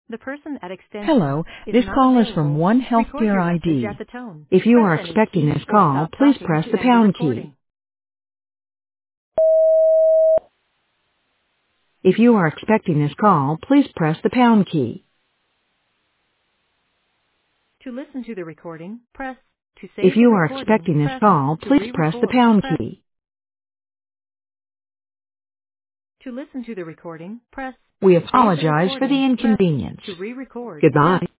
The person at extension Hello, is this not call is from available. One Record Healthcare your message at ID. the tone. If you Press are any expecting key this or call, stop please talking press to the end the pound key. recording. If you are expecting this call, please press the pound key. To listen to the recording, press. To If save the you are recording, expecting this press. call, To please press the re-record, pound press. key. To listen to the recording, press. We To save the apologize for the recording, press. inconvenience. To re-record, press. Goodbye.